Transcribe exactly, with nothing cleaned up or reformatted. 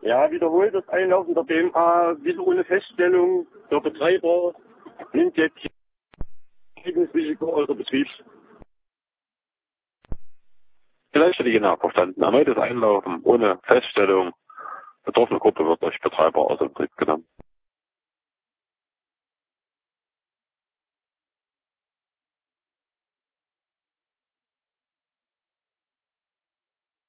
Ja, wiederholt das Einlaufen der B M A wieder ohne Feststellung. Der Betreiber nimmt jetzt das Risiko oder Betriebs. Vielleicht hätte ich genau verstanden. Erneutes Einlaufen ohne Feststellung. Betroffene Gruppe wird durch Betreiber aus dem Betrieb genommen.